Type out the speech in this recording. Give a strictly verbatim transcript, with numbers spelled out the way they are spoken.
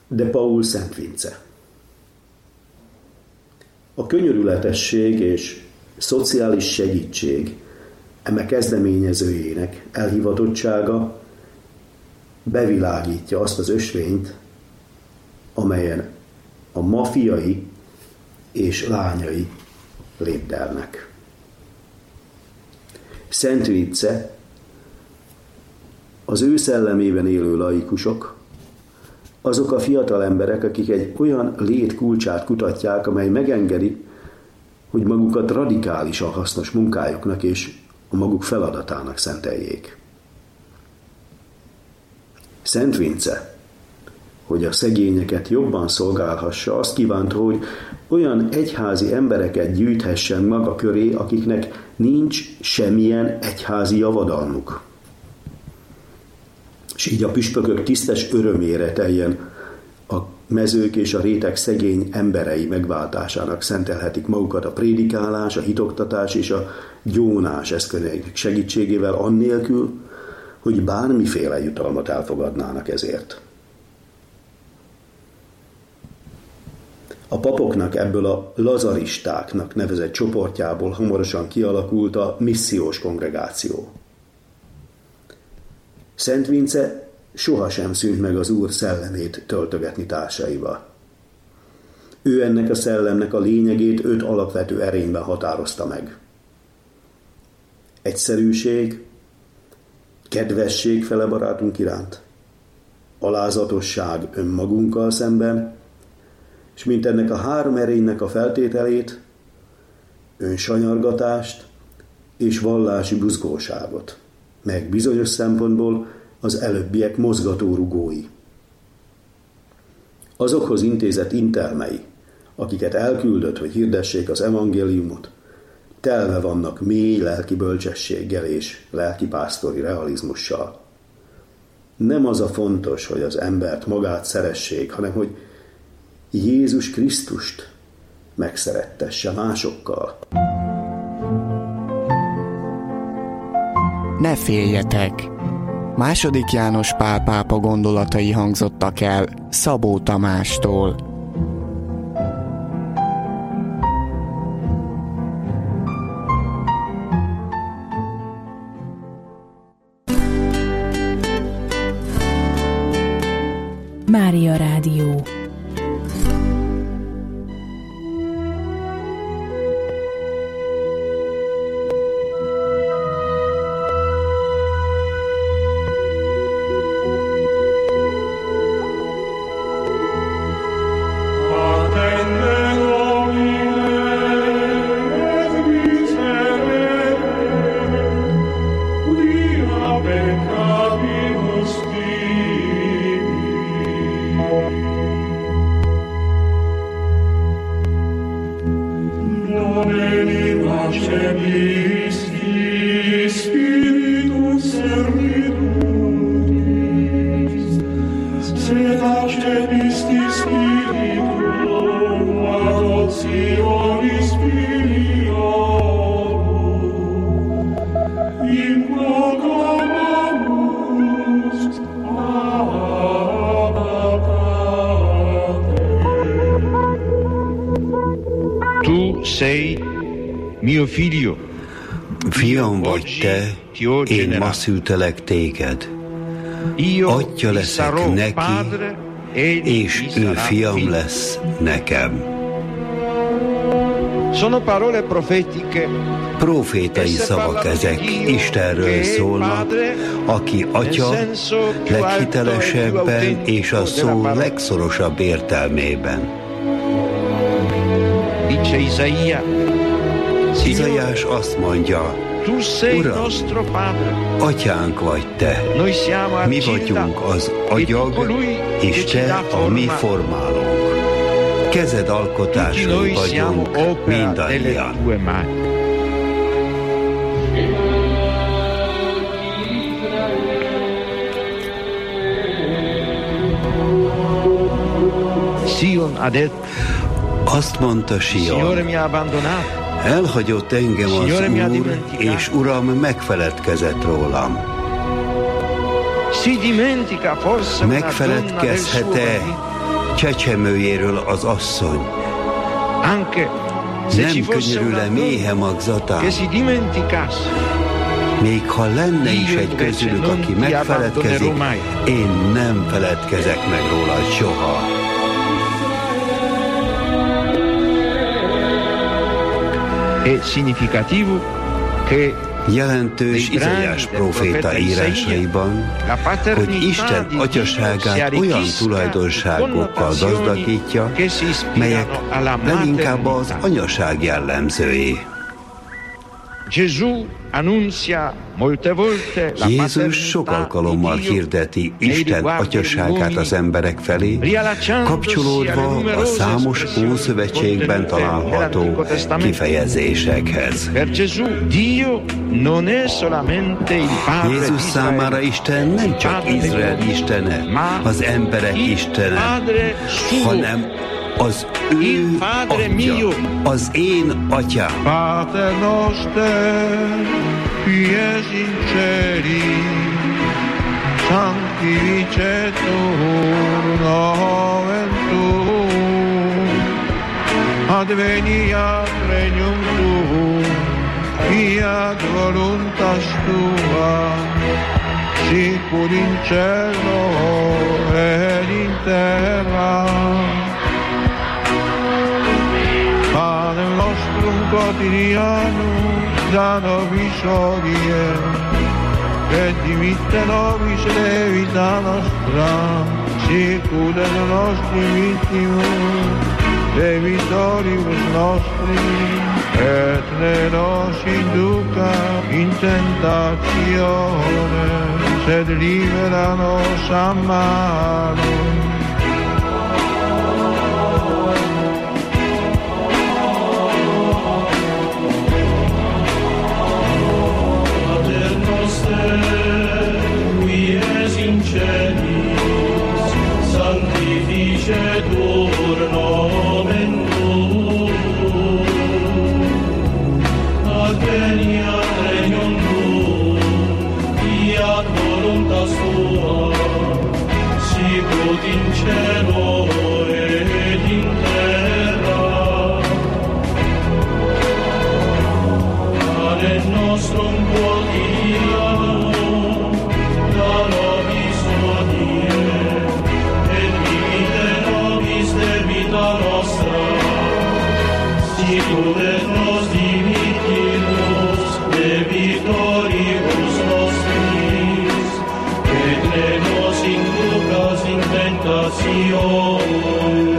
de Paul Szent Vince. A könyörületesség és szociális segítség eme kezdeményezőjének elhivatottsága bevilágítja azt az ösvényt, amelyen a ma fiai és lányai lépdelnek. Szent Vince, az ő szellemében élő laikusok, azok a fiatal emberek, akik egy olyan lét kulcsát kutatják, amely megengedi, hogy magukat radikálisan hasznos munkájuknak és a maguk feladatának szenteljék. Szent Vince, hogy a szegényeket jobban szolgálhassa, azt kívánta, hogy olyan egyházi embereket gyűjthessen maga köré, akiknek nincs semmilyen egyházi javadalmuk. És így a püspökök tisztes örömére teljen a mezők és a réteg szegény emberei megváltásának szentelhetik magukat a prédikálás, a hitoktatás és a gyónás eszközeinek segítségével, annélkül, hogy bármiféle jutalmat elfogadnának ezért. A papoknak ebből a lazaristáknak nevezett csoportjából hamarosan kialakult a missziós kongregáció. Szent Vince sohasem szűnt meg az Úr szellemét töltögetni társaival. Ő ennek a szellemnek a lényegét öt alapvető erényben határozta meg. Egyszerűség, kedvesség fele barátunk iránt, alázatosság önmagunkkal szemben, és mint ennek a három erénynek a feltételét, önsanyargatást és vallási buzgóságot, meg bizonyos szempontból az előbbiek mozgatórugói. Azokhoz intézett intelmei, akiket elküldött, hogy hirdessék az evangéliumot, telve vannak mély lelki bölcsességgel és lelkipásztori realizmussal. Nem az a fontos, hogy az embert magát szeressék, hanem hogy Jézus Krisztust megszerettesse másokkal. Ne féljetek! Második János Pál pápa gondolatai hangzottak el Szabó Tamástól. Mária Rádió. Fiam vagy te, én ma szültelek téged. Atya leszek neki, és ő fiam lesz nekem. Profétai szavak ezek, Istenről szólnak, aki Atya leghitelesebben és a szó legszorosabb értelmében. Izaiás azt mondja, Uram, Atyánk vagy te, mi vagyunk az agyag, és te a mi formálónk. Kezed alkotásai vagyunk mindannyian. Azt mondta Sion, elhagyott engem az Úr, és Uram megfeledkezett rólam. Megfeledkezhet-e csecsemőjéről az asszony nem könyörül-e méhe magzatán, még ha lenne is egy közülük, aki megfeledkezik, én nem feledkezek meg rólad soha. Jelentős Izaiás próféta írásaiban, hogy Isten atyaságát olyan tulajdonságokkal gazdagítja, melyek leginkább az anyaság jellemzői. Jézus sok alkalommal hirdeti Isten atyaságát az emberek felé, kapcsolódva a számos Ószövetségben található kifejezésekhez. Jézus számára Isten nem csak Izrael istene, az emberek istene, hanem az ő atya, az én atyám. Pater noster, qui es in celi, sanctificetur nomen tuum, adveniat regnum tuum, fiat voluntas tua, sicut in cielo et in terra. Panem nostrum quotidianum da nobis hodie, et dimitte nobis debita nostra, sicut et nostri vittimus debitoribus nostri, et ne nos induca in tentatione, sed libera nos a malo. Sanctificetur nomen tuum, adveniat regnum tuum, fiat voluntas tua, sicut in cielo et in terra. Panem nostrum quotidianum da nobis hodie, debita nostra, sicut et nos dimittimus debitoribus nostris, et ne nos inducas in tentatione,